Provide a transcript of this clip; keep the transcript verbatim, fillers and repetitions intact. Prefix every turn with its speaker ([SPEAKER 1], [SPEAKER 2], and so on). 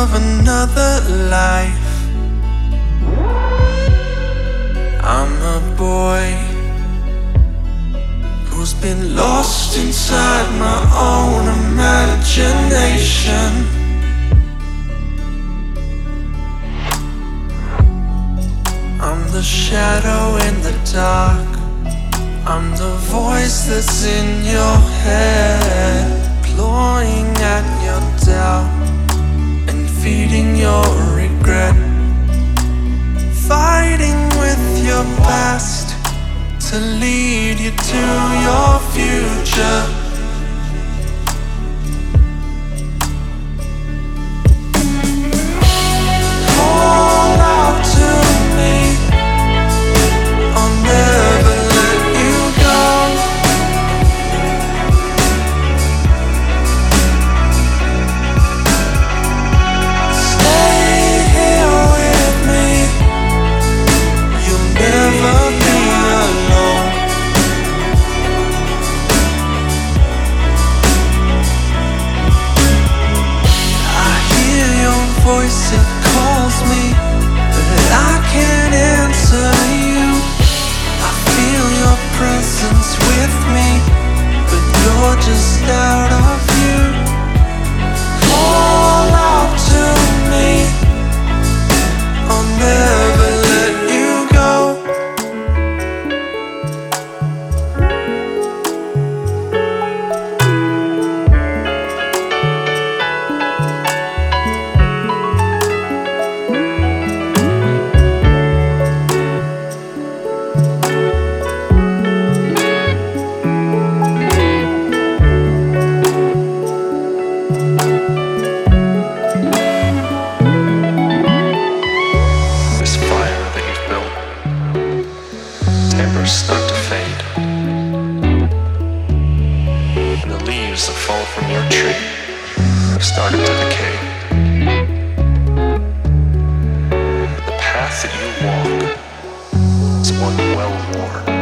[SPEAKER 1] of another life. I'm a boy who's been lost inside my own imagination. I'm the shadow in the dark. I'm the voice that's in your head, clawing at your doubt and feeding your regret, fighting with your past to lead you to your future. Call out to me, I'll never let you go. Stay here with me, you'll never be alone. I hear your voice, it calls me, but I can't answer you. I feel your presence with me, but you're just out of view. Call out to me, I'll never let you go. This fire that you've built, embers start to fade, and the leaves that fall from your tree have started to decay. The path that you walk is one well worn.